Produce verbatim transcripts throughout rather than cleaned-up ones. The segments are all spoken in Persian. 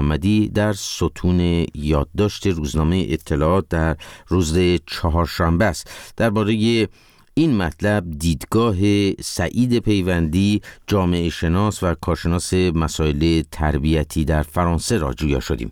محمدی در ستون یادداشت روزنامه اطلاعات در روز چهارشنبه است. درباره این مطلب دیدگاه سعید پیوندی، جامعه شناس و کارشناس مسائل تربیتی در فرانسه را جویا شدیم.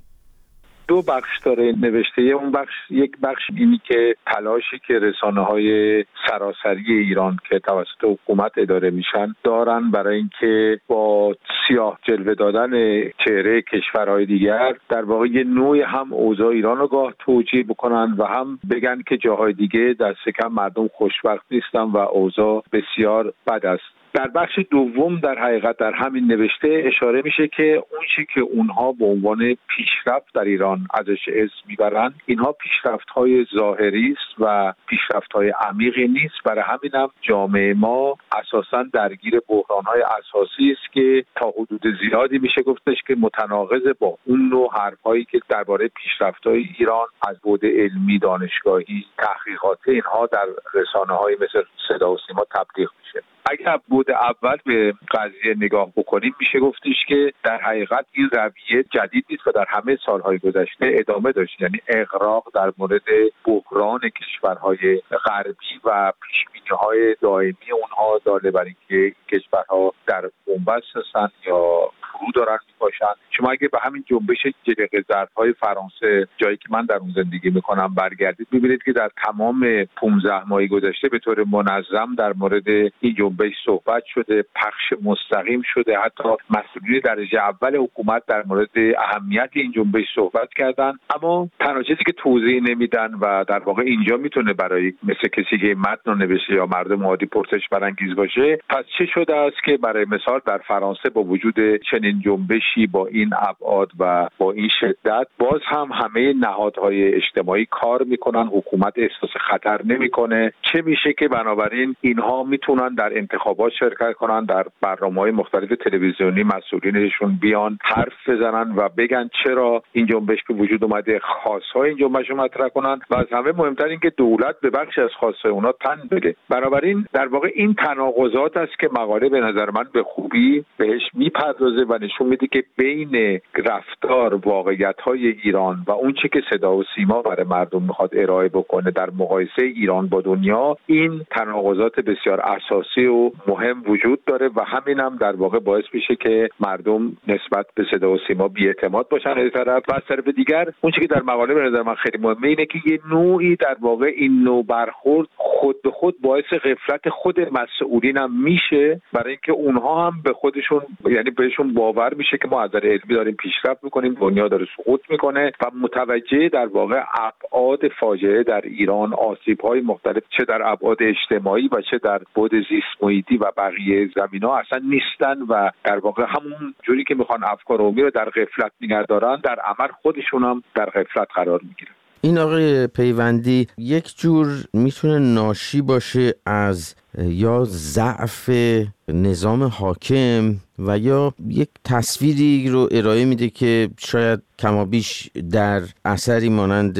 دو بخش داره نوشته. اون بخش، یک بخش اینی که تلاشی که رسانه‌های سراسری ایران که توسط حکومت اداره میشن دارن برای اینکه با سیاه جلوه دادن چهره کشورهای دیگر در واقع یه نوعی هم اوضاع ایران رو گاه توجیه بکنن و هم بگن که جاهای دیگه دست کم مردم خوشبخت نیستن و اوضاع بسیار بد است. در بخش دوم در حقیقت در همین نوشته اشاره میشه که اون چیزی که اونها به عنوان پیشرفت در ایران ازش اسم میبرن، اینها پیشرفت‌های ظاهری است و پیشرفت‌های عمیقی نیست. برای همین هم جامعه ما اساساً درگیر بحران‌های اساسی است که تا حدود زیادی میشه گفتش که متناقض با اون نوع حرف‌هایی که درباره پیشرفت‌های ایران از بعد علمی، دانشگاهی، تحقیقات اینها در رسانه‌های مثل صدا و سیما تبلیغ میشه. اگر بود اول به قضیه نگاه بکنیم میشه گفتش که در حقیقت این رویه جدید نیست و در همه سالهای گذشته ادامه داشت، یعنی اغراق در مورد بحران کشورهای غربی و پیشبینی‌های دائمی اونها داله بر اینکه کشورها در بنبست هستن یا فرو دارن میباشن. شما اگه به همین جنبش جلیقه زردهای فرانسه، جایی که من در اون زندگی میکنم، برگردید ببینید که در تمام پانزده ماه گذشته به طور منظم در مورد این جنبش صحبت شده، پخش مستقیم شده. حتی مسئولین درجه اول حکومت در مورد اهمیت این جنبش صحبت کردن، اما تنها چیزی که توضیح نمیدن و در واقع اینجا میتونه برای مثل کسی که متن رو نوشته یا مردم عادی پرسش برانگیز باشه، پس چه شده است که برای مثال در فرانسه با وجود چنین جنبشی با این ابعاد و با این شدت باز هم همه نهادهای اجتماعی کار میکنن، حکومت احساس خطر نمیکنه؟ چه میشه که بنابراین اینها میتونن در انتخابات شرکت کنن، در برنامه‌های مختلف تلویزیونی مسئولینشون بیان حرف بزنن و بگن چرا این جنبش به وجود اومده، خواست‌های این جنبش رو مطرح کنن و از همه مهمتر این که دولت به بخشی از خواست‌های اونا تن بده. بنابراین در واقع این تناقضات است که مقاله به نظر من به خوبی بهش میپردازه و نشون میده که بین رفتار واقعیت‌های ایران و اون چیزی که صدا و سیما برای مردم میخواد ارائه بکنه در مقایسه ایران با دنیا، این تناقضات بسیار اساسی و مهم وجود داره و همین هم در واقع باعث میشه که مردم نسبت به صدا و سیما بی‌اعتماد باشن از طرف، و از طرف دیگر اون چیزی که در مقاله به نظر من خیلی مهمه اینه که یه نوعی در واقع این نوع برخورد خود به خود باعث غفلت خود مسئولین هم میشه، برای اینکه اونها هم به خودشون، یعنی بهشون باور میشه که ما از نظر علمی داریم پیشرفت میکنیم، دنیا داره سقوط میکنه و متوجه در واقع ابعاد فاجعه در ایران، آسیب‌های مختلف چه در ابعاد اجتماعی و چه در بعد زیست محیطی و بقیه زمینا اصلا نیستن و در واقع همون جوری که میخوان افکار عمومی رو در غفلت نگه دارن، در عمل خودشون هم در غفلت قرار میگیرن. این آقای پیوندی یک جور میتونه ناشی باشه از یا ضعف نظام حاکم و یا یک تصویری رو ارائه میده که شاید کمابیش در اثری مانند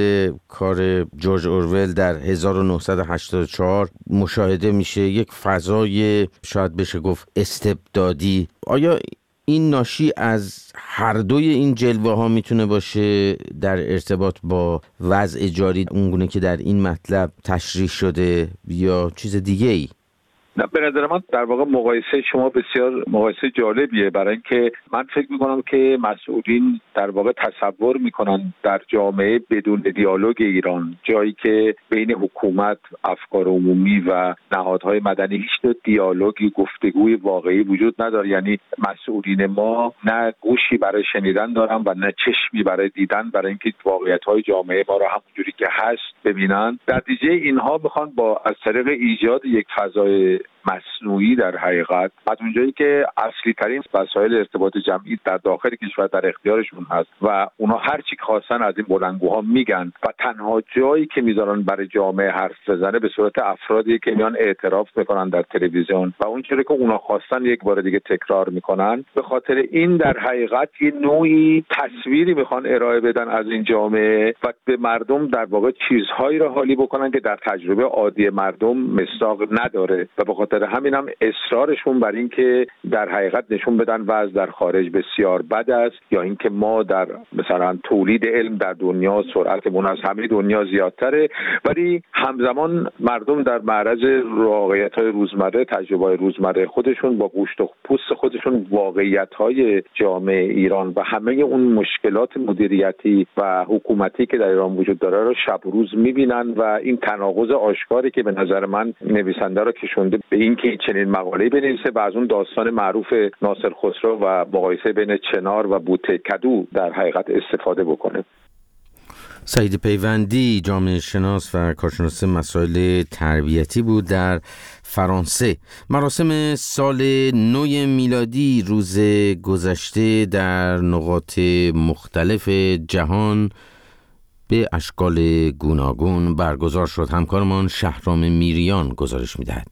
کار جورج اورول در هزار و نهصد و هشتاد و چهار مشاهده میشه، یک فضای شاید بشه گفت استبدادی. آیا این ناشی از هر دوی این جلوه ها میتونه باشه در ارتباط با وضع جاری اونگونه که در این مطلب تشریح شده یا چیز دیگه ای؟ نه، به نظر من در واقع مقایسه شما بسیار مقایسه جالبیه، برای اینکه من فکر میکنم که مسئولین در واقع تصور میکنن در جامعه بدون دیالوگ ایران، جایی که بین حکومت، افکار عمومی و نهادهای مدنی هیچ دیالوگی، گفتگوی واقعی وجود نداره. یعنی مسئولین ما نه گوشی برای شنیدن دارن و نه چشمی برای دیدن، برای اینکه واقعیت‌های جامعه ما رو همونجوری که هست ببینن. در نتیجه اینها میخوان با از طریق ایجاد یک فضای مصنوعی در حقیقت از اونجایی که اصلی ترین وسایل ارتباط جمعی در داخل کشور در اختیارشون هست و اونا هر چی خواستن از این بلندگوها میگن و تنها جایی که میذارن برای جامعه حرف بزنه به صورت افرادی که میان اعتراف میکنن در تلویزیون و اون چیزی که اونا خواستن یک بار دیگه تکرار میکنن. به خاطر این در حقیقت یه نوعی تصویری میخوان ارائه بدن از این جامعه و به مردم در واقع چیزهایی را حالی بکنن که در تجربه عادی مردم مصداق نداره و به خاطر خاطر همین هم اصرارشون بر این که در حقیقت نشون بدن وضع در خارج بسیار بد است، یا اینکه ما در مثلا تولید علم در دنیا سرعتمون از همه دنیا زیادتره، ولی همزمان مردم در معرض واقعیت‌های روزمره، تجربه‌های روزمره خودشون با گوشت و پوست خودشون واقعیت‌های جامعه ایران و همه اون مشکلات مدیریتی و حکومتی که در ایران وجود داره رو شب و روز می‌بینن و این تناقض آشکاری که به نظر من نویسنده رو کشونده به اینکه چنین مقاله‌ای بنویسه و از اون داستان معروف ناصر خسرو و مقایسه بین چنار و بوته کدو در حقیقت استفاده بکنه. سعید پیوندی، جامعه شناس و کارشناس مسائل تربیتی بود در فرانسه. مراسم سال نو میلادی روز گذشته در نقاط مختلف جهان به اشکال گوناگون برگزار شد. همکارمان شهرام میریان گزارش می‌دهد.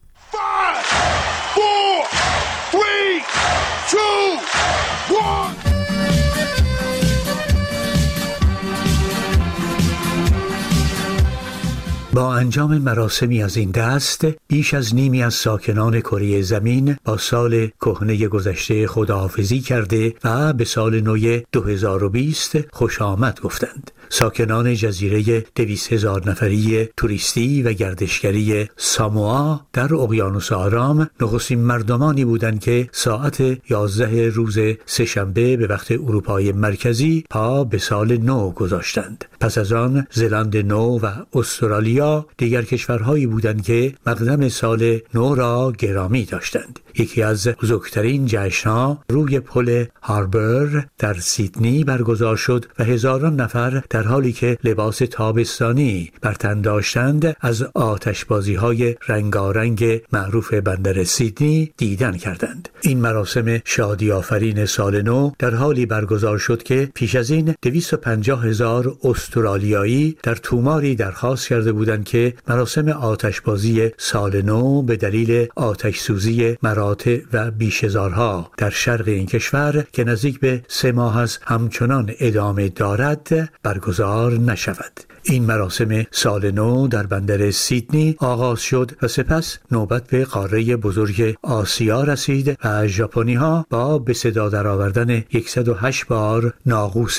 با انجام مراسمی از این دست، بیش از نیمی از ساکنان کره زمین با سال کهنه گذشته خداحافظی کرده و به سال نو دو هزار و بیست خوش آمد گفتند. ساکنان جزیره دویست هزار نفری توریستی و گردشگری ساموا در اقیانوس آرام نخستین مردمانی بودند که ساعت یازده روز سه‌شنبه به وقت اروپای مرکزی پا به سال نو گذاشتند. پس از آن زلاند نو و استرالیا دیگر کشورهایی بودند که مقدم سال نو را گرامی داشتند. یکی از بزرگترین جشن‌ها روی پل هاربر در سیدنی برگزار شد و هزاران نفر در حالی که لباس تابستانی بر تن داشتند از آتشبازی‌های رنگارنگ معروف بندر سیدنی دیدن کردند. این مراسم شادی آفرین سال نو در حالی برگزار شد که پیش از این دویست و پنجاه هزار استرالیایی در توماری درخواست کرده بودند که مراسم آتشبازی سال نو به دلیل آتش سوزی مراتع و بیشهزارها در شرق این کشور که نزدیک به سه ماه است همچنان ادامه دارد برگزار نشود. این مراسم سال نو در بندر سیدنی آغاز شد و سپس نوبت به قاره بزرگ آسیا رسید و ژاپنی‌ها با به صدا درآوردن صد و هشت بار ناقوس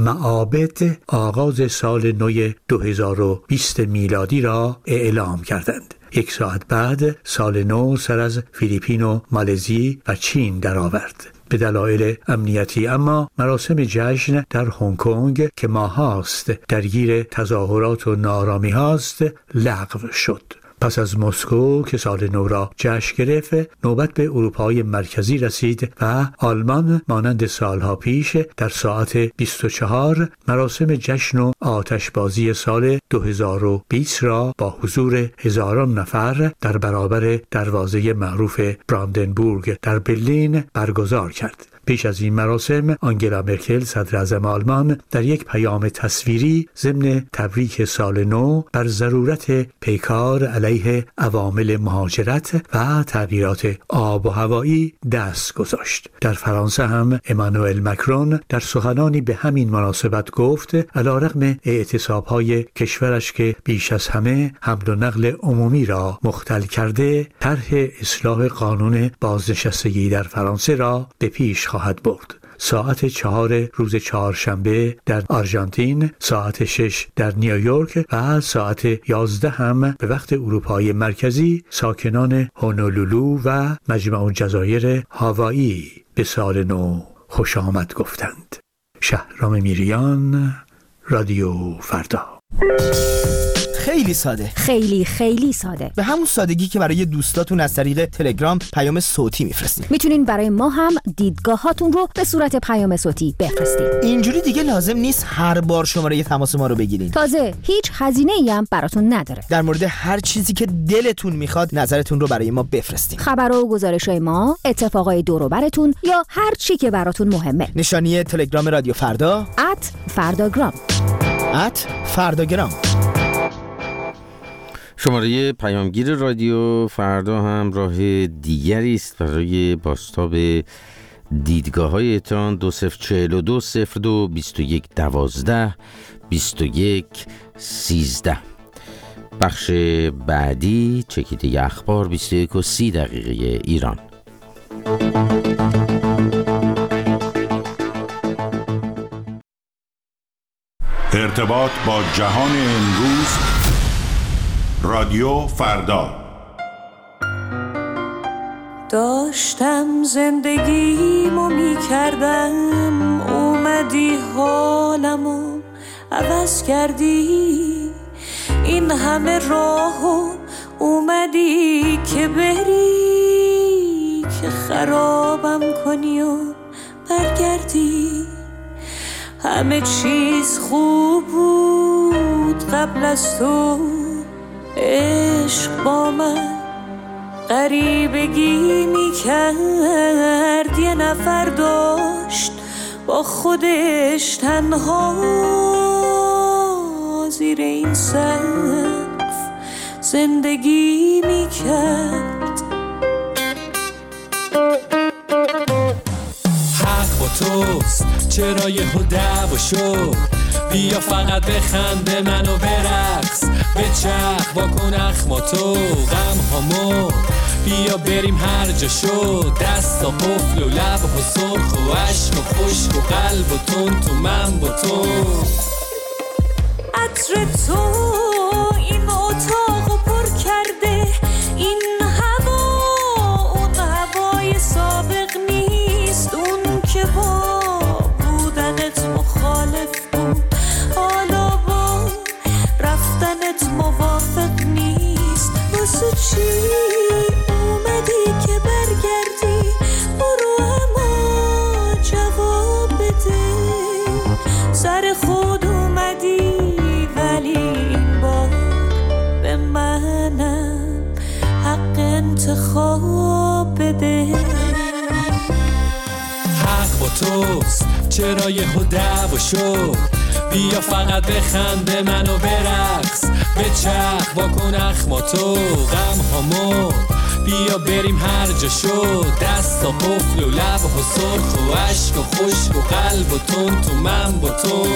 معابد آغاز سال نو دو هزار و بیست میلادی را اعلام کردند. یک ساعت بعد سال نو سر از فیلیپین و مالزی و چین درآورد. به دلایل امنیتی اما مراسم جشن در هنگ کنگ که ماهاست درگیر تظاهرات و ناآرامی هاست لغو شد. پس از مسکو که سال نو را جشن گرفت، نوبت به اروپای مرکزی رسید و آلمان مانند سالها پیش در ساعت بیست و چهار مراسم جشن و آتشبازی سال دو هزار و بیست را با حضور هزاران نفر در برابر دروازه معروف براندنبورگ در برلین برگزار کرد. پیش از این مراسم آنگلا مرکل صدر اعظم آلمان در یک پیام تصویری ضمن تبریک سال نو بر ضرورت پیکار علیه عوامل مهاجرت و تغییرات آب و هوایی دست گذاشت. در فرانسه هم امانوئل مکرون در سخنانی به همین مناسبت گفت علیرغم اعتصاب‌های کشورش که بیش از همه حمل و نقل عمومی را مختل کرده، طرح اصلاح قانون بازنشستگی در فرانسه را به پیش خواهد برد. ساعت چهار روز چهارشنبه در آرژانتین، ساعت شش در نیویورک و ساعت یازده هم به وقت اروپای مرکزی ساکنان هونولولو و مجمع الجزایر هاوایی به سال نو خوش آمد گفتند. شهرام میریان، رادیو فردا. خیلی ساده، خیلی خیلی ساده، به همون سادگی که برای دوستاتون از طریق تلگرام پیام صوتی میفرستین. میتونین برای ما هم دیدگاهاتون رو به صورت پیام صوتی بفرستین. اینجوری دیگه لازم نیست هر بار شماره تماس ما رو بگیرین. تازه هیچ هزینه‌ای هم براتون نداره. در مورد هر چیزی که دلتون میخواد نظرتون رو برای ما بفرستین. خبر و گزارش‌های ما، اتفاقای دور و براتون یا هر چی که براتون مهمه. نشانی تلگرام رادیو فردا ات فرداگرام ات فرداگرام. شماره پیامگیر رادیو فردا هم راه دیگری است برای بازتاب دیدگاه‌هایتان. دو صفر چهل و دو صفر دو بیست و یک دوازده بیست و یک سیزده. بخش بعدی چکیده اخبار بیست و یک و سی دقیقه ایران. ارتباط با جهان امروز، رادیو فردا. داشتم زندگیمو میکردم، اومدی حالمو عوض کردی. این همه راهو اومدی که بری، که خرابم کنی و برگردی. همه چیز خوب بود قبل از تو، عشق با من غریبگی میکرد. یه نفر داشت با خودش تنها زیر این سقف زندگی میکرد. حق با توست، چرا یهو دعوا شد؟ بیا فقط بخنده منو برقص، بچرخ واکن اخماتو غم هامو، بیا بریم هر جا شد. دستا قفل و لب و سرخ و عشق و خشک و قلب و تون تو من با تو. عطر تو این اتاقو پر کرده، این هوا اون هوای سابق نیست. اون که با بودنت مخالف بود، حالا با رفتنت موافق نیست. واسه چی اومدی که برگردی؟ برو اما جواب بده. سر خود اومدی ولی این بار به منم حق انتخاب بده. حق با توست، چرا یهو دعوا شد؟ بیا فقط بخنده منو برقص، بچرخ واکن اخماتو غم هامو، بیا بریم هر جا شد. دستا قفل و لب و سرخ و عشق و خشک و قلب و تون تو من با تو.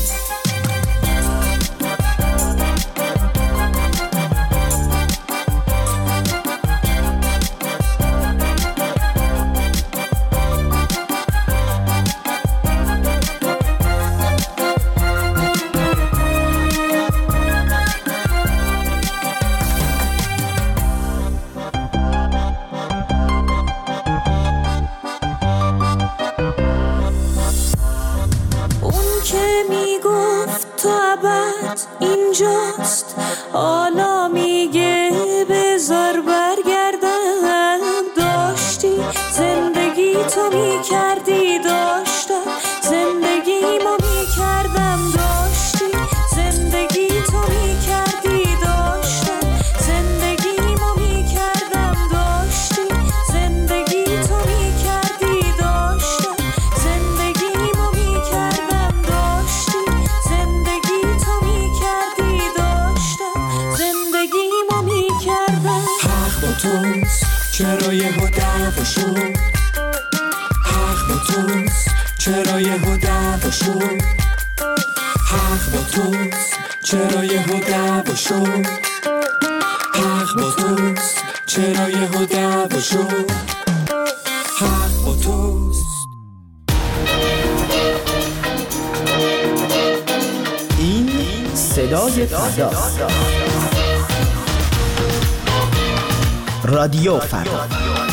اینجاست حالا میگه بذار برگردم. داشتی زندگی تو میکردی، داشتم زندگیمو میکردم. داشتی زندگی تو میکردی، داشتم زندگیمو میکردم. داشتی زندگی تو میکردی، داشتم زندگیمو میکردم. داشتی زندگی تو میکردی، داشتم زندگیمو میکردم. حق با توست، چرا یهو دعوا شد؟ حق با توست، چرا یهو دعوا شد؟ حق با توست، چرا یهو دعوا شد؟ حق با توست، چرا یهو دعوا شد؟ حق با توست. این صدای فردا، رادیو فردا.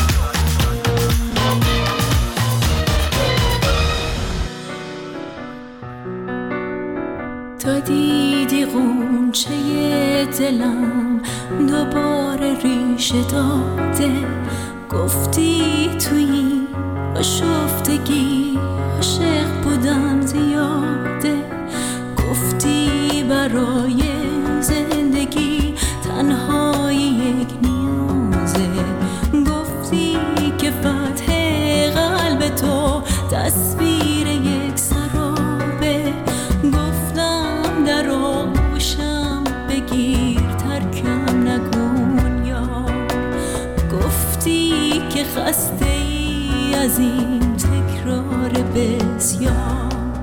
تا دیدی غنچه دلم دوباره ریشه داده، گفتی توی آشفتگی عاشق بودم زیاده، گفتی برای زندگی تنهایی یک نیازه، گفتی که فتح قلب تو تصویر یک سرابه، گفتم در آغوشم بگیر ترکم نکن یار، گفتی که خسته ای از این تکرار بسیار،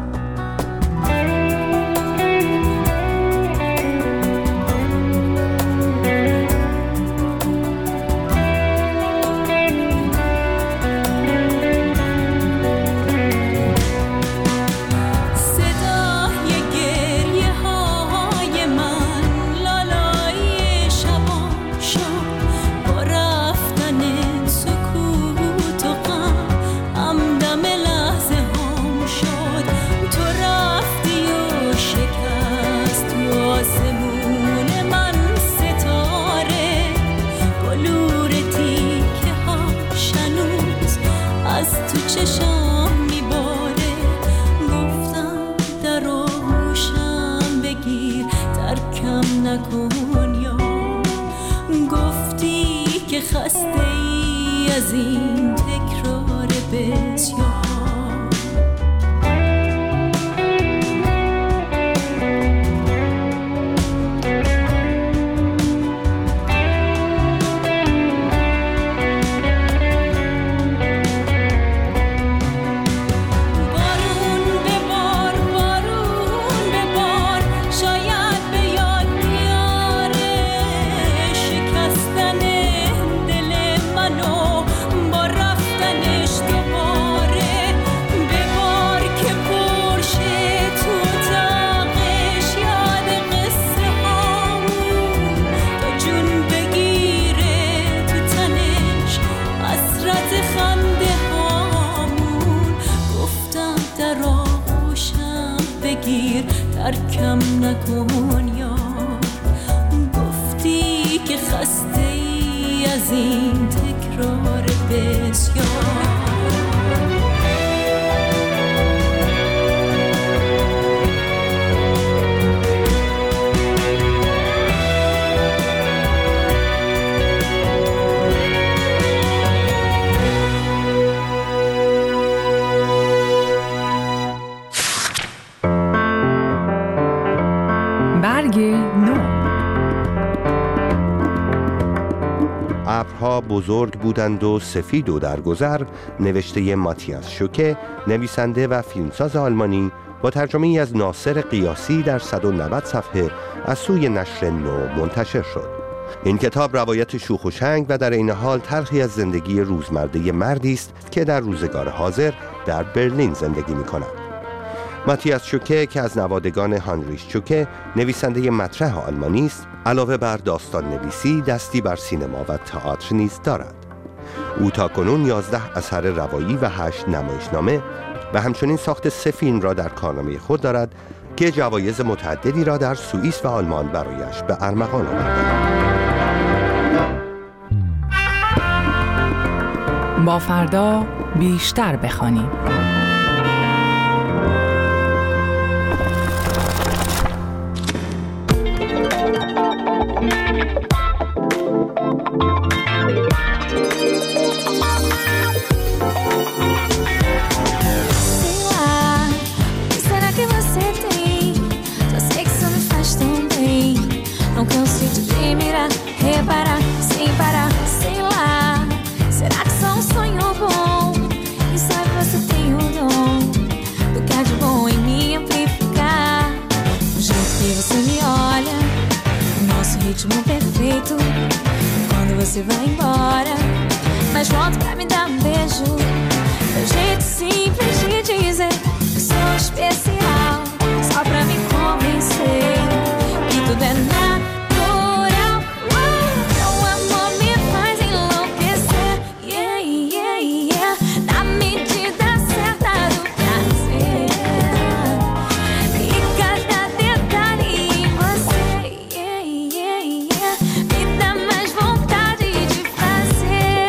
بگیر ترکم نکن یار. گفتی که خسته ای از این تکرار بسیار. ابرها بزرگ بودند و سفید و درگذر، نوشته ماتیاس شوکه، نویسنده و فیلمساز آلمانی، با ترجمه ای از ناصر قیاسی در صد و نود صفحه از سوی نشر نو منتشر شد. این کتاب روایت شوخ و شنگ و در این حال طرحی از زندگی روزمره مردی است که در روزگار حاضر در برلین زندگی می کند. ماتیاس شوکه که از نوادگان هانریش شوکه، نویسنده مطرح آلمانی است، علاوه بر داستان نویسی دستی بر سینما و تئاتر نیز دارد. او تاکنون یازده اثر روایی و هشت نمایشنامه و همچنین ساخت سه فیلم را در کارنامه خود دارد که جوایز متعددی را در سوئیس و آلمان برایش به ارمغان آوردند. با فردا بیشتر بخوانیم. Você vai embora, mas volta pra me dar um beijo. Meu jeito simples de dizer que sou especial, só pra me convencer que tudo é natural. Meu amor me faz enlouquecer, yeah, yeah, yeah. Na medida certa do prazer e cada detalhe em você, yeah, yeah, yeah. Me dá mais vontade de fazer,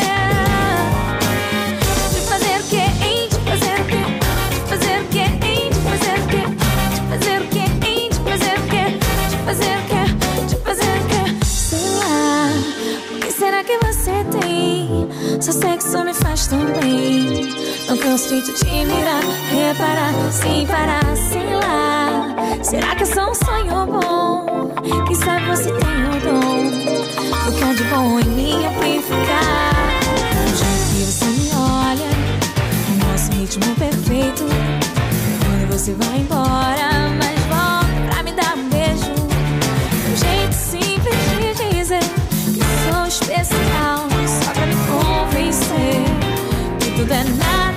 de fazer o que, hein? De fazer o que, de fazer o que, hein? De fazer o que, de fazer o que, hein? De fazer o que, de fazer o que, de fazer o que. Sei lá, o que será que você tem? Seu sexo me faz tão bem. Não canso de te mirar, reparar, sem parar, sei lá. Será que é só um sonho bom? Quem sabe você tem o dom do que há de bom em mim amplificar. O jeito que você me olha, o nosso ritmo perfeito. Quando você vai embora, mas volta pra me dar um beijo. O jeito simples de dizer que sou especial, só pra me convencer que tudo é natural.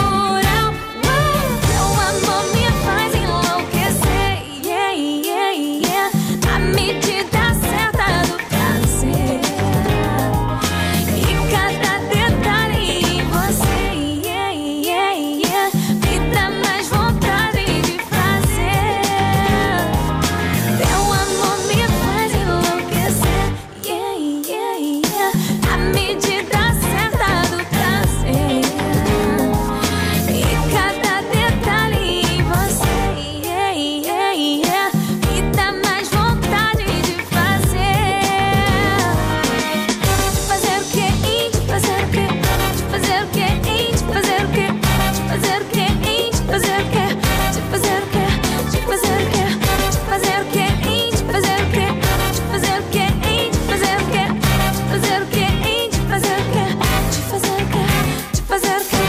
Meu amor me faz enlouquecer, yeah, yeah, yeah. Na medida certa do prazer e cada detalhe em você, yeah, yeah, yeah. Me dá mais vontade de fazer. Meu amor me faz enlouquecer, yeah, yeah, yeah. Na medida certa do prazer e cada detalhe em você, yeah, yeah, yeah. Me dá mais vontade de fazer. De fazer o que, hein? De fazer o que, de fazer o que, hein? De fazer o que, de fazer o que, hein? De fazer o que, de fazer o que, de fazer o que, de fazer o que, hein? De fazer o que, de fazer o que, hein? De fazer o que, de fazer o que, hein? De fazer o que, de fazer o que, de fazer o que.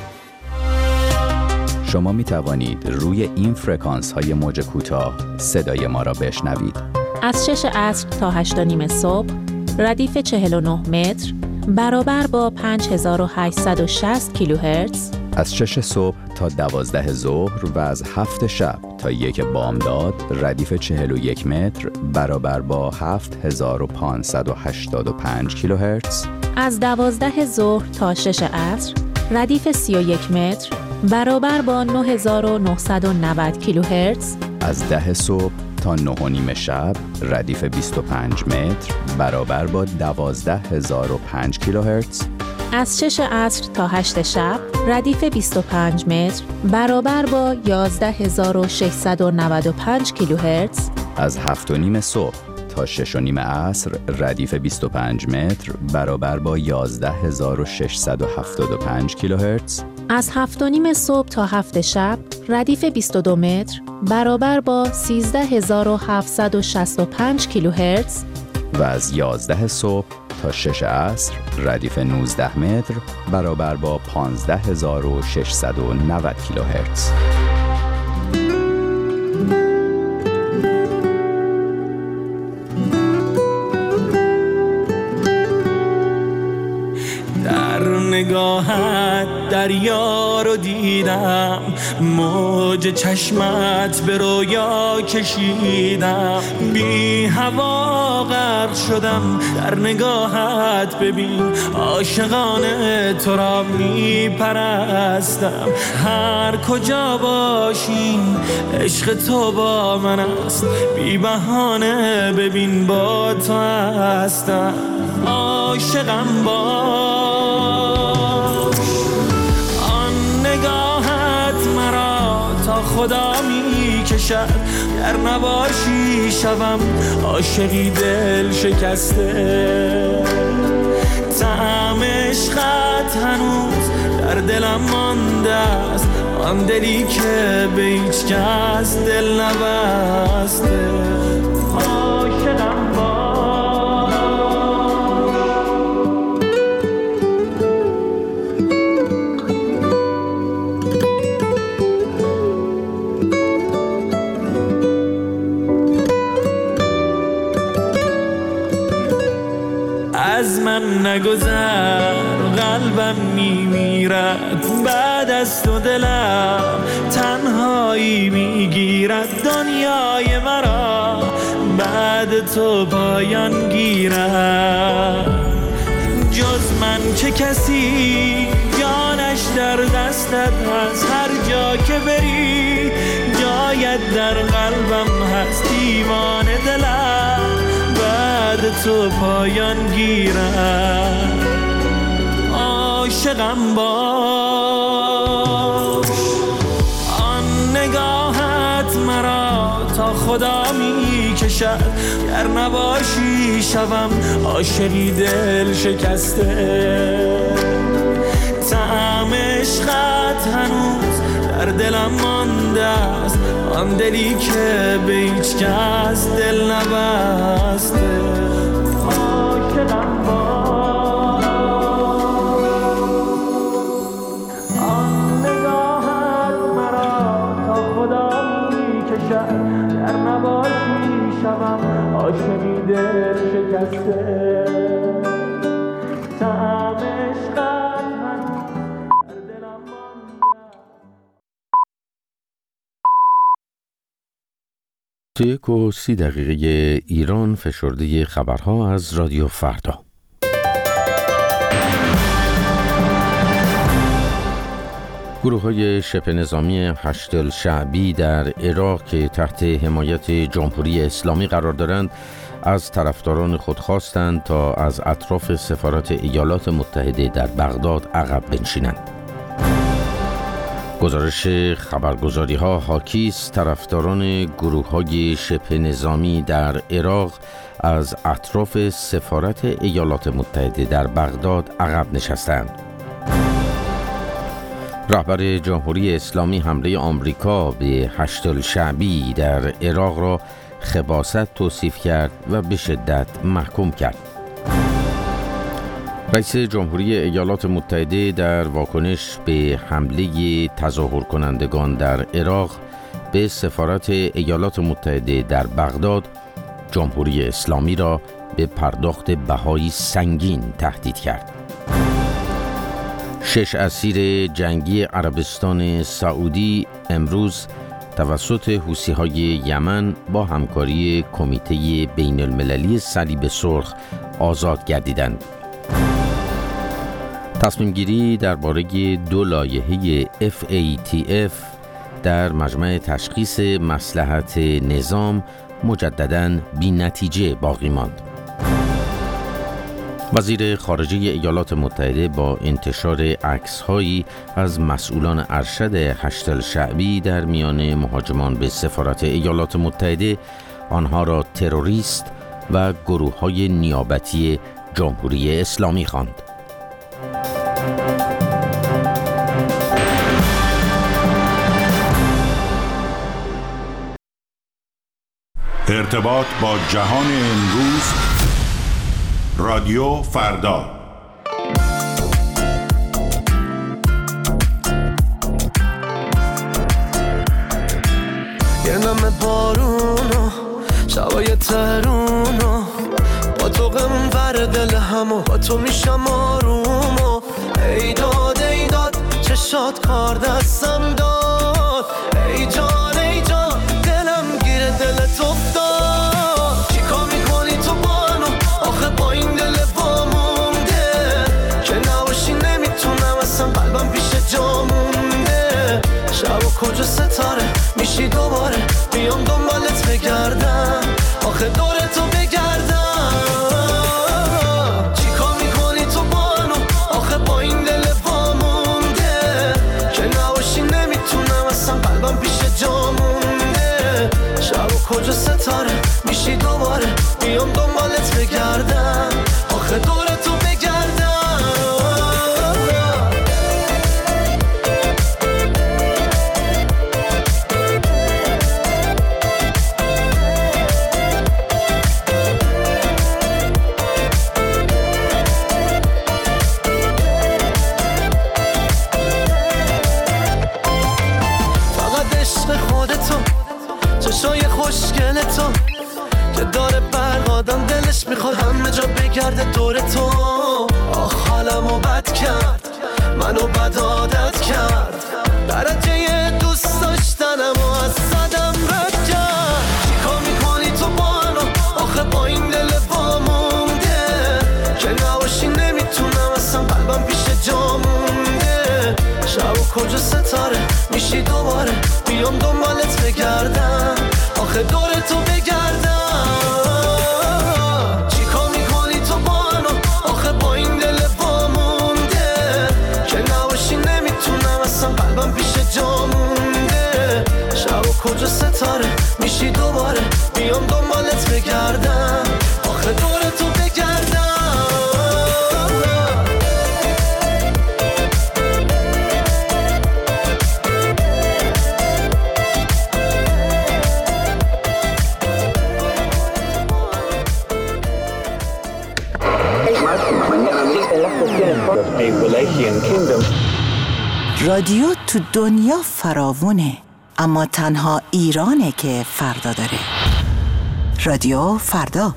شما می توانید روی این فرکانس های موج کوتاه صدای ما را بشنوید. از شش عصر تا هشت و نیم صبح، ردیف چهل و نه متر برابر با پنج هزار و هشتصد و شصت کیلوهرتز. از شش صبح تا دوازده ظهر و از هفت شب تا یک بامداد، ردیف چهل و یک متر برابر با هفت هزار و پانصد و هشتاد و پنج کیلوهرتز. از دوازده ظهر تا شش عصر، ردیف سی و یک متر برابر با نه هزار و نهصد و نود کیلوهرتز. از ده صبح تا نه و نیم شب ردیف بیست و پنج متر برابر با دوازده هزار و پنج کیلوهرتز. از شش عصر تا هشت شب ردیف بیست و پنج متر برابر با یازده هزار و ششصد و نود و پنج کیلوهرتز. از هفت و نیم صبح تا شش و نیم عصر ردیف بیست و پنج متر برابر با یازده هزار و ششصد و هفتاد و پنج کیلوهرتز. از هفت و نیم صبح تا هفت شب ردیف بیست و دو متر برابر با سیزده هزار و هفتصد و شصت و پنج کیلوهرتز. و از یازده صبح تا شش عصر ردیف نوزده متر برابر با پانزده هزار و ششصد و نود کیلوهرتز. نگاهت دریا رو دیدم، موج چشمت به رویا کشیدم، بی هوا غرق شدم در نگاهت، ببین عاشقانه تو را می پرستم، هر کجا باشیم عشق تو با من است، بی بهانه ببین با تو هستم، عاشقم باش. خدا می کشد گر نباشی شبم عاشقی دل شکسته، طعم عشقت هنوز در دلم مانده است، آن دلی که به هیچ کس دل نبسته، عاشقم باش. از من نگذر قلبم میمیرد، بعد از تو دلم تنهایی میگیرد، دنیای مرا بعد تو پایان گیرد، جز من چه کسی جانش در دستت هست، هر جا که بری جایت در قلبم هست، دیوانه دلم بعد تو پایان گیرد، عاشقم باش. آن نگاهت مرا تا خدا می کشد گر نباشی شبم عاشقی دل شکسته، طعم عشقت هنوز در دلم مانده است، آن دلی که به هیچ کس دل نبسته، عاشقم باش. آن نگاهت مرا تا خدا می کشد گر نباشی شبم عاشقی دل شکسته، طعم عشقت هنوز در دلم یک و سی دقیقه ایران، فشرده خبرها از رادیو فردا. گروه های شبه نظامی هشت الشعبی در عراق که تحت حمایت جمهوری اسلامی قرار دارند از طرفداران خود خواستند تا از اطراف سفارت ایالات متحده در بغداد عقب بنشینند. گزارش خبرگزاری ها حاکی است طرفداران گروه های شبه نظامی در عراق از اطراف سفارت ایالات متحده در بغداد عقب نشستند. رهبر جمهوری اسلامی حمله آمریکا به هشت الشعبی در عراق را خباثت توصیف کرد و به شدت محکوم کرد. رئیس جمهوری ایالات متحده در واکنش به حمله تظاهر کنندگان در عراق به سفارت ایالات متحده در بغداد، جمهوری اسلامی را به پرداخت بهای سنگین تهدید کرد. شش اسیر جنگی عربستان سعودی امروز توسط حوثی‌های یمن با همکاری کمیته بین المللی صلیب سرخ آزاد گردیدند. تصمیم گیری درباره دو لایحه اف ای تی اف در مجمع تشخیص مصلحت نظام مجدداً بی نتیجه باقی ماند. وزیر خارجه ایالات متحده با انتشار عکس‌هایی از مسئولان ارشد هشت الشعبی در میان مهاجمان به سفارت ایالات متحده آنها را تروریست و گروه‌های نیابتی جمهوری اسلامی خواند. ارتباط با جهان امروز، رادیو فردا. یه نم بارونو شبای ترونو با تو غمون ور دل همو با تو میشم آرومو ای داد ای داد چشات کار دستم داد ای جان ای جان دلم گیره دلت افتاد چیکار میکنی تو بانو آخه با این دل وامونده که نباشی نمیتونم اصلا قلبم پیش جا مونده شب و کجا ستاره میشی دوباره بیام دنبالت بگردم آخه دور تو بگردم چیکار میکنی تو بانو آخه با این دل وامونده که نباشی نمیتونم اصلا قلبم پیش جا مونده شب و کجا ستاره میشی دوباره بیام دنبالت بگردم آخه دور تو بگردم چشای خوشگل تو که داره برق آدم دلش میخواد همه جا بگرده دور تو آخ حالمو بد کرد منو بد عادت کرد درجه یه دوست داشتنم و از صدم رد کرد چیکار میکنی تو بانو آخه با این دل وامونده که نباشی نمیتونم اصلا قلبم پیش جا مونده شب و کجا ستاره میشی دوباره بیام دنبالت بگردم آخه دور تو بگردم چیکار میکنی تو بانو آخه با این دل وامونده که نباشی نمیتونم اصلا قلبم پیش جا مونده شب و کجا ستاره میشی دوباره بیام دنبالت بگردم آخه دور تو بگردم رادیو تو دنیا فراوونه اما تنها ایرانه که فردا داره. رادیو فردا.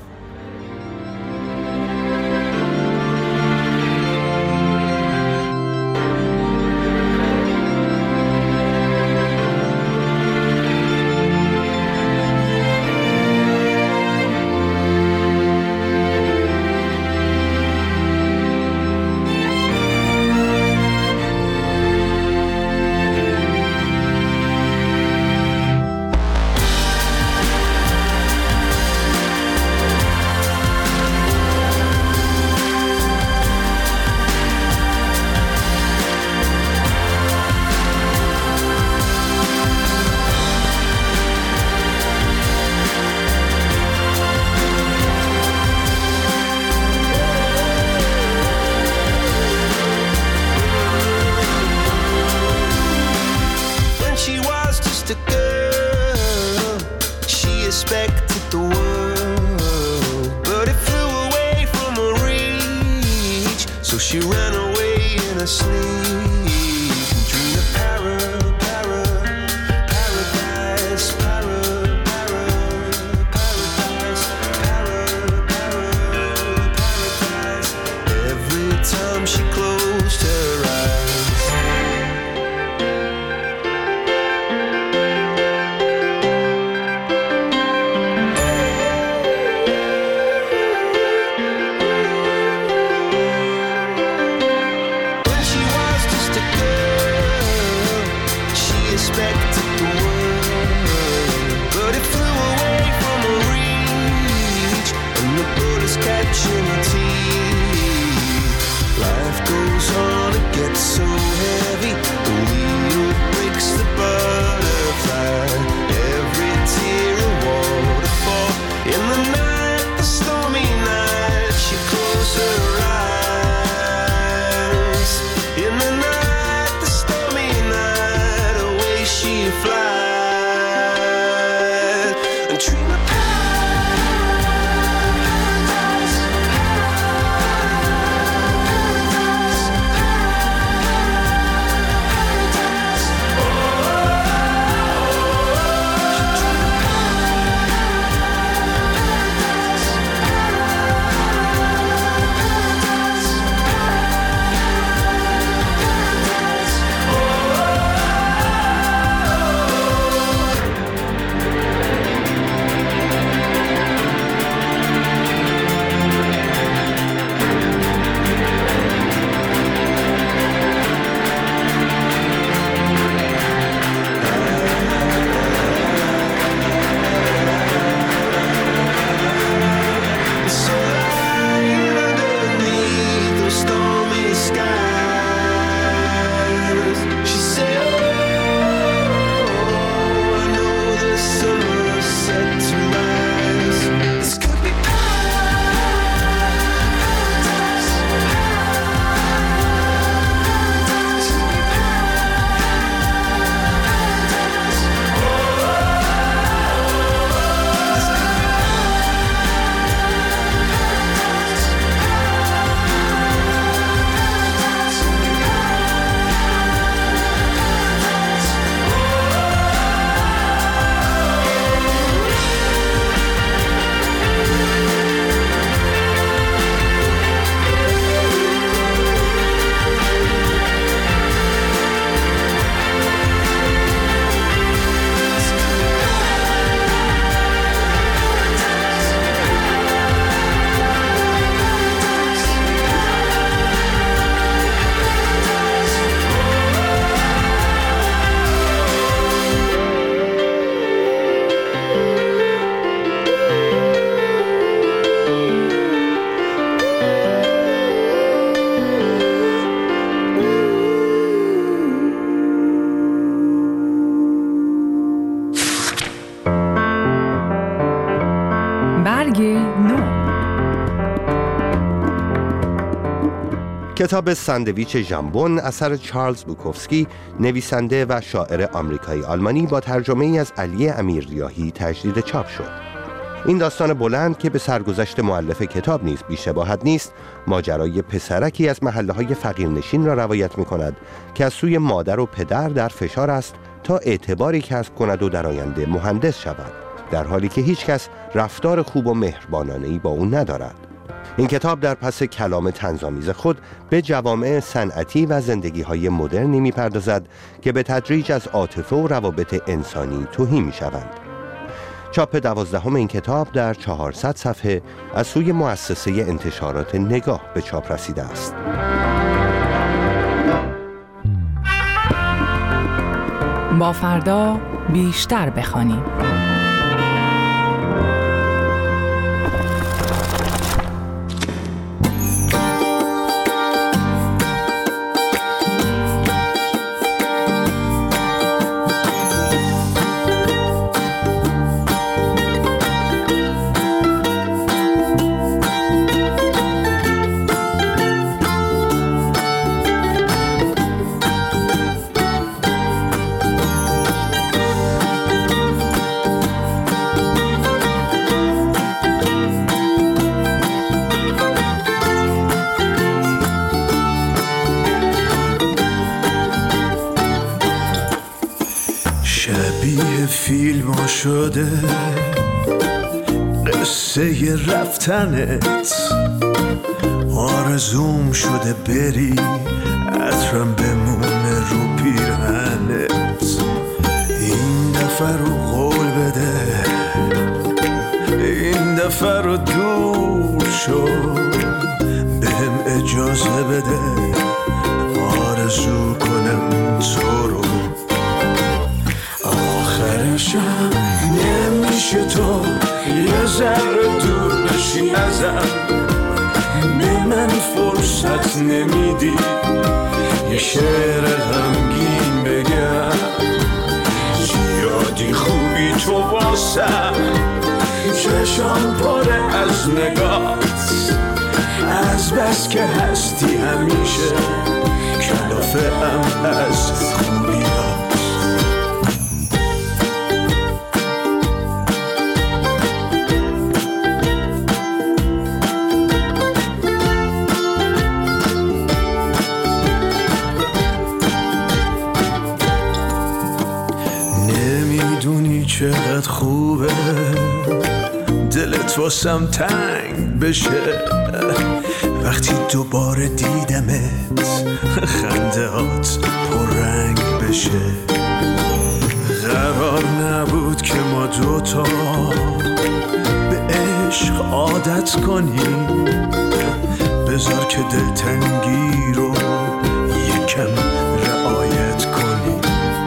کتاب ساندویچ ژامبون اثر چارلز بوکوفسکی، نویسنده و شاعر آمریکایی آلمانی، با ترجمه ای از علی امیرریاحی تجدید چاپ شد. این داستان بلند که به سرگذشت مؤلف کتاب نیز بی‌شباهت نیست، ماجرای پسرکی از محله‌های فقیرنشین را روایت می‌کند که از سوی مادر و پدر در فشار است تا اعتباری کسب کند و در آینده مهندس شود، در حالی که هیچ کس رفتار خوب و مهربانانه‌ای با او ندارد. این کتاب در پس کلام طنزآمیز خود به جوامع صنعتی و زندگی‌های مدرنی می‌پردازد که به تدریج از عاطفه و روابط انسانی تهی می‌شوند. چاپ دوازدهم این کتاب در چهارصد صفحه از سوی مؤسسه انتشارات نگاه به چاپ رسیده است. با فردا بیشتر بخوانیم. شبیه فیلم ها شده قصه رفتنت، آرزوم شده بری عطرم بمونه رو پیرهنت. این دفعه رو قول بده، این دفعه رو دور شو، بهم اجازه بده آرزو کنم تو رو. آخرشم نمیشه تو یه ذره دور بشی ازم، به من فرصت نمیدی یه شعر غمگین بگم. زیادی خوبی تو واسم، چشام پره از نگات، از بس که هستی همیشه کلافه ام از خوبیات. چقدر خوبه دلت واسم تنگ بشه وقتی دوباره دیدمت خندهات پررنگ بشه. قرار نبود که ما دوتا به عشق عادت کنیم، بذار که دلتنگی رو یکم رعایت کنیم.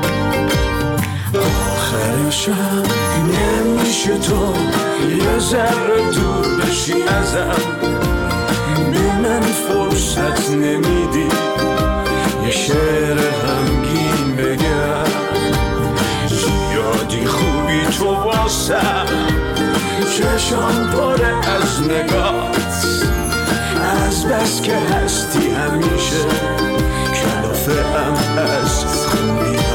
آخرشم نمیشه تو یه ذره دور بشی ازم، به من فرصت نمیدی یه شعر غمگین بگم. یادی خوبی تو واسم، چشم پره از نگات، از بس که هستی همیشه کلافه ام از خوبیات.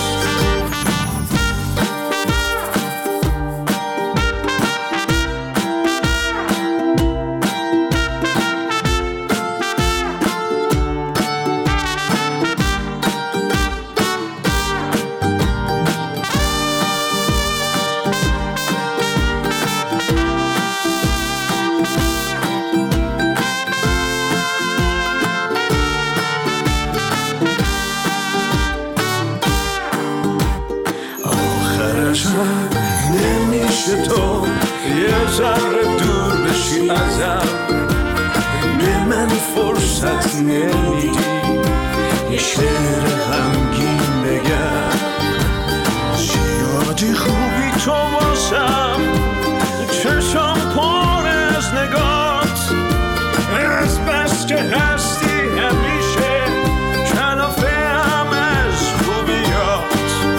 نمیشه تو یه ذره دور بشی ازم، به من فرصت نمیدی یه شعر غمگین بگم. زیادی خوبی تو واسم، چشم پر از نگات، از بس که هستی همیشه کلافه ام از خوبیات.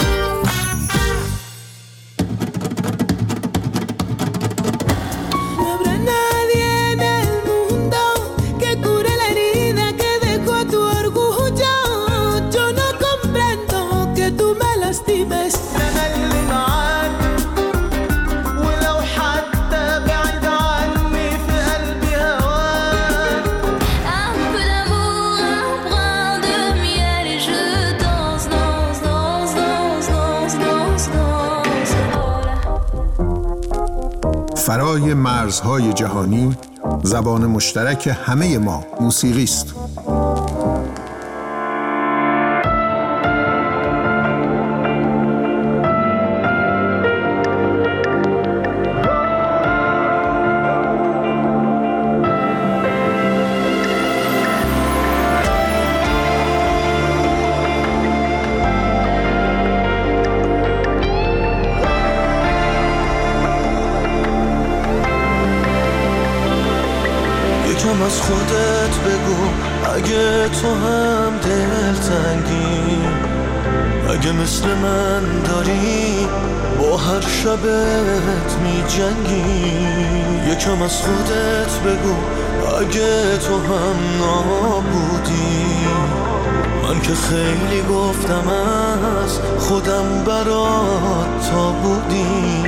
فرای مرزهای جهانی، زبان مشترک همه ما موسیقی است. یکم از خودت بگو اگه تو هم دلتنگی، اگه مثل من داری با هر شبت می جنگی. یکم از خودت بگو اگه تو هم نابودی، من که خیلی گفتم از خودم برات تا بودی.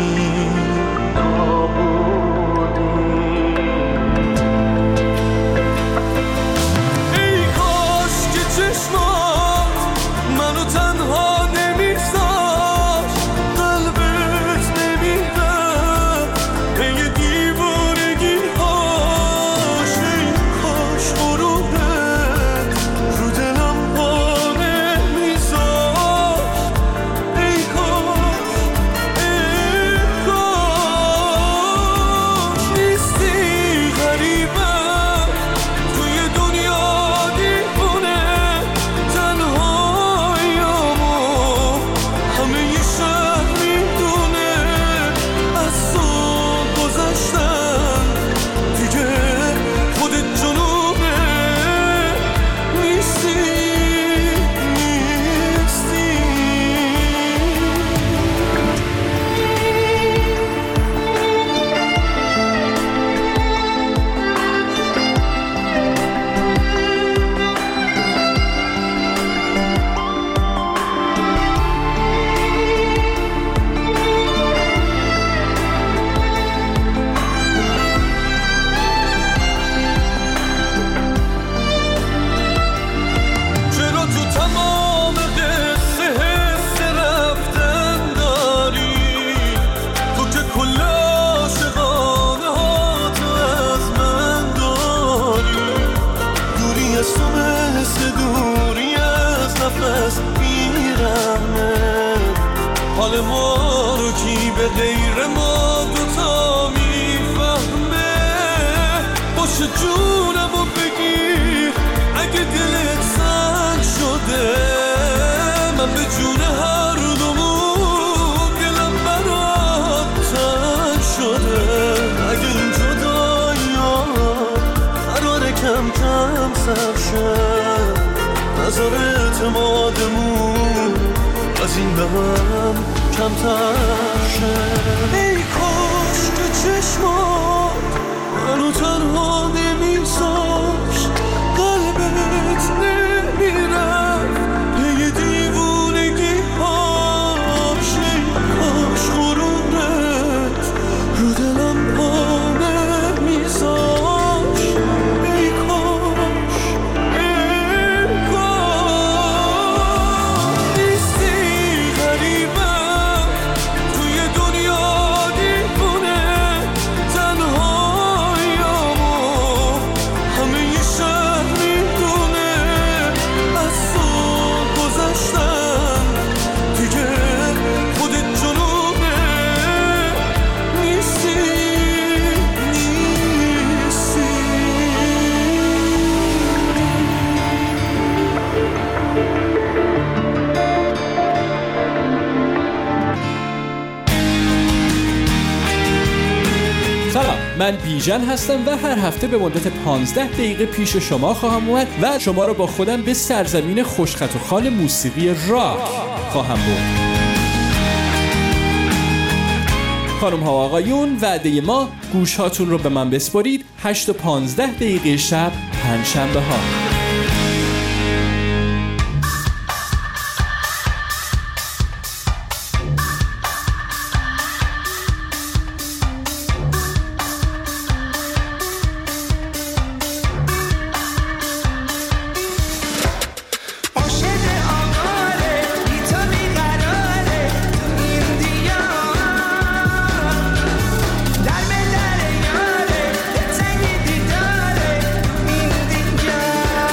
غیر ما دوتا میفهمه. باشه جونمو بگیر اگه دلت سنگ شده، من به جون هر دومون دلم برات تنگ شده. اگه این جدایی‌ها قراره کم کم سر شه، نظر اعتمادمون از این به هم کمتر شه. ای کاش که چشمات منو تنها نمیذاشت، قلبت نمیرفت پی دیوونگی هاش. ای کاش غرورت رو دلم پا نمیذاشت. ای کاش ای کاش نیستی غریبم توی دنیا دیوونه، تنهاییامو همه ی شهر میدونه. از صبح گذشتن دیگه خودت جنونه، نیستی نیستی. سلام، من بیژن هستم و هر هفته به مدت پانزده دقیقه پیش شما خواهم اومد و شما رو با خودم به سرزمین خوشخط و خال موسیقی راک خواهم برد. خانم ها و آقایون، وعده ما گوش هاتون رو به من بسپارید. هشت و پانزده دقیقه شب پنجشنبه ها. عاشق آقاره بی تو بیقراره تو این دیار، در به در یاره به تنگ دیداره تو این دیار.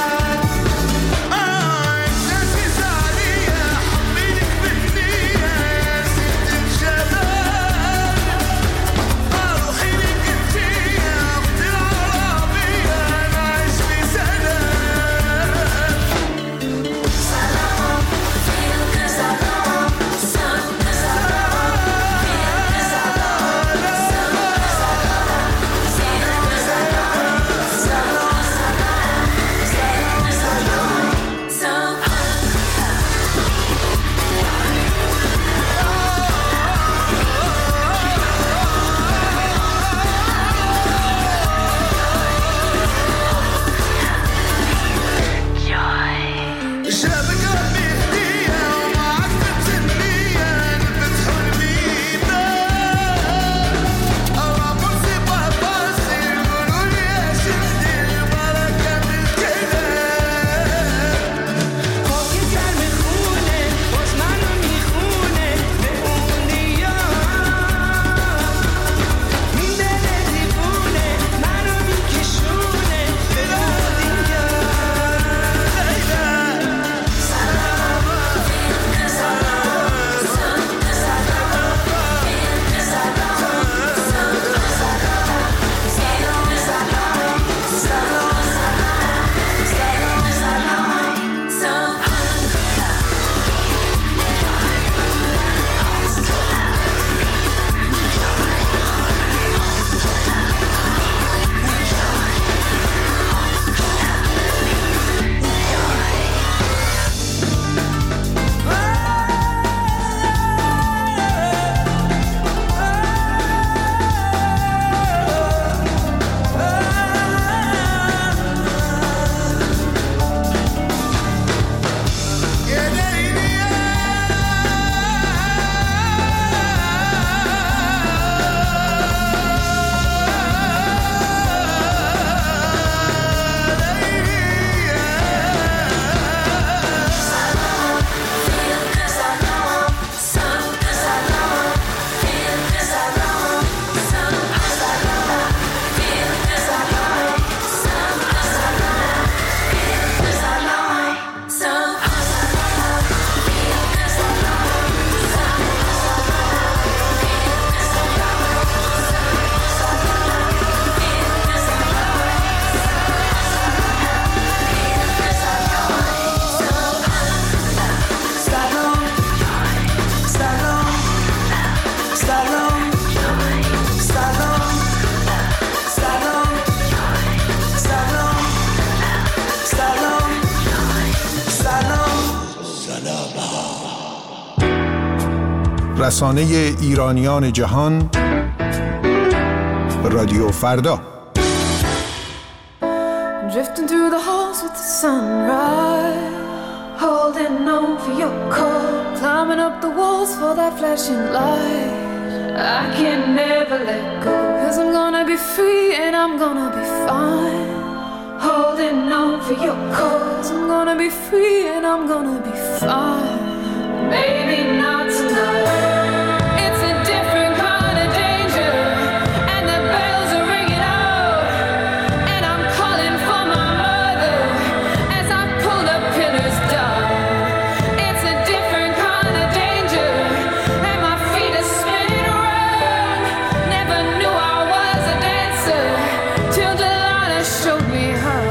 رسانه ایرانیان جهان، رادیو فردا. Drifting through the halls with the sunrise, holding on for your call, climbing up the walls for that flashing light. I can never let go, 'cause I'm gonna be free and I'm gonna be fine. Holding on for your cause, I'm gonna be free and I'm gonna be fine. Maybe not tonight. It's a different kind of danger, and the bells are ringing out, and I'm calling for my mother as I pull the pillars down. It's a different kind of danger, and my feet are spinning around. Never knew I was a dancer till Delilah showed me how.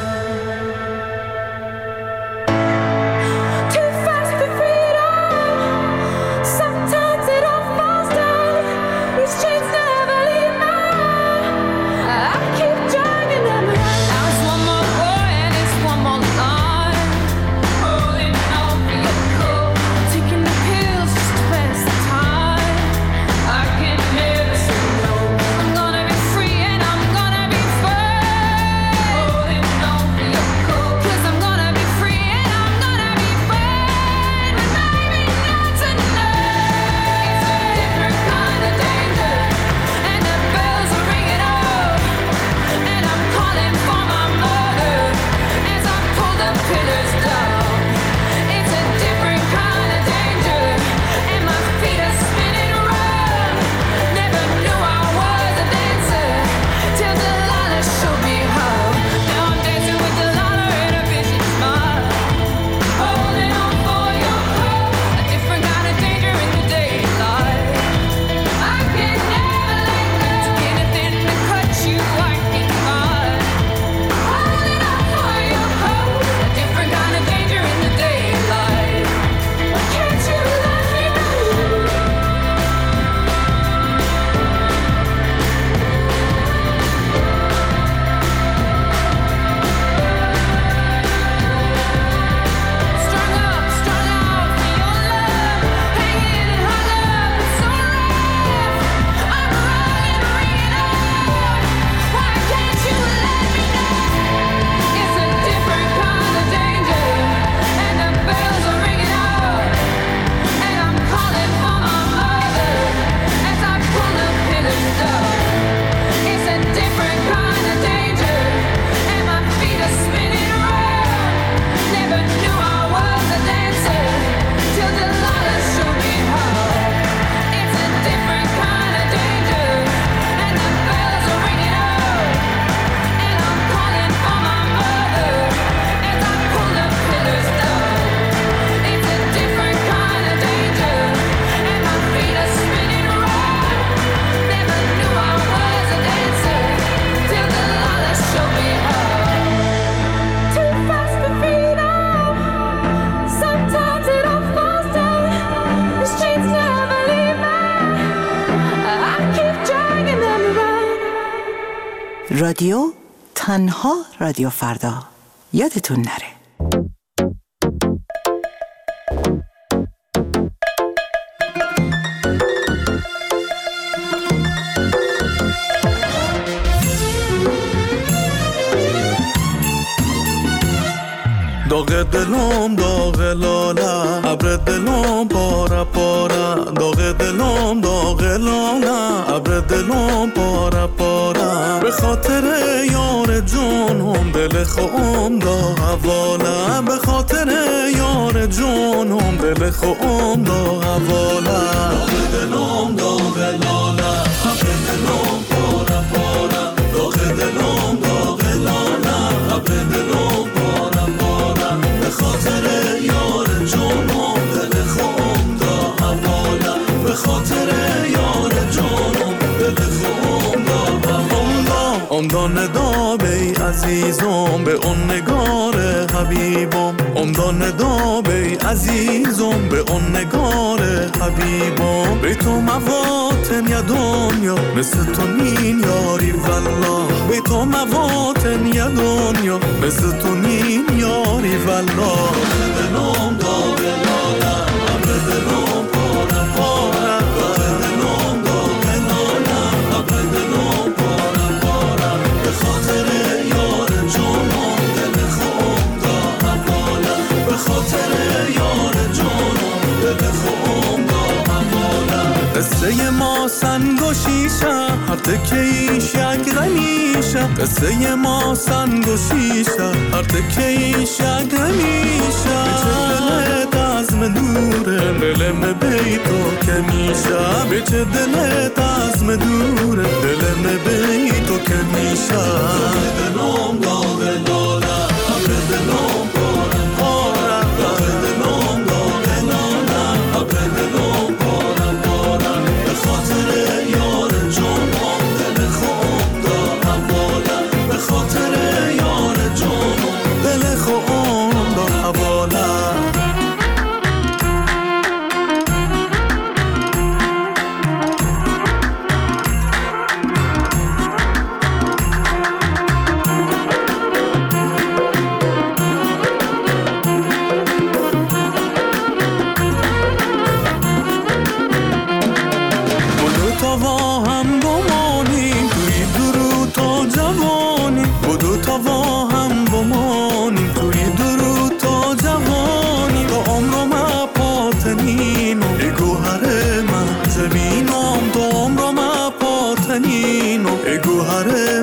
Too fast for freedom, sometimes it all falls down. These chains never leave me. I keep dragging them around. Now it's one more war and it's one more line. Holding on for your coat, taking the pills just to pass the time. I can never say no. I'm gonna be free and I'm gonna be fine. Holding on for your coat, 'cause I'm gonna be free and I'm gonna be fine. But maybe not tonight. It's a different kind of danger, and the bells are ringing out, and I'm calling for my mother as I pull the pillars down. It's a different kind of danger, and my feet are spinning around. Never knew I was a dancer till Delilah showed me how. Now I'm dancing with Delilah in a vision smile. Holding on for your call, a different kind of danger in the daylight. I can never let go. Took anything to cut you, I can find. Holding on for your call, a different kind of danger in the daylight. Can't you let me know? Strung up, strung out for your love, hanging hung up, it's so rough. I'm running, ringing out. Why can't you let me know? It's a different kind of danger, and the bells are ringing out, and I'm calling for my mother as I pull the pillars down. It's a different kind of danger, and my feet are spinning around. Never knew I was a dancer till Delilah showed me how. It's a different kind of danger, and the bells are ringing out, and I'm calling for my mother as I pull the pillars down. It's a different kind of danger, and my feet are spinning around. Never knew I was a dancer till Delilah showed me how. Too fast for freedom, sometimes it all falls down. These chains never leave me. I keep dragging them around. رادیو تنها رادیو فردا. یادتون نره. داغ دلم داغ لاله، ابر دلم پاره پاره. داغ دلم داغ لاله، ابر دلم پاره پاره. به خاطر یار جونم دل خوام دا حواله. به خاطر یار جونم دل خوام دا حواله. داغ دلم داغ لاله، ابر دلم پاره پاره. داغ دلم داغ لاله، ابر دلم پاره پاره. به خاطر یار جونم دل خوام دا حواله. به خاطر یار جونم دل خوام دا حواله. امدان دا بی عزیزم به اون نگار حبیبم. امدان دا بی عزیزم به اون نگار حبیبم. به تو مواتن یا دنیا مثل تو نین یاری والله. به تو مواتن یا دنیا مثل تو نین یاری والله. دلم داغ لاله، ابر دلم پاره پاره. شیشه هر تکه ایش یک رمیشه قصه ما سنگ و شیشه هر تکه ایش یک رمیشه بیچه دلت از من دوره دلم بی تو که میشه بیچه دلت از من دوره دلم بی تو که میشه دلم داغ لاله ابر دلم پاره پاره دلم داغ لاله ابر دلم پاره پاره به خاطر یار جانم دل خود دارم بالا به خاطر یار جانم دل خود دارم بالا ای گوهر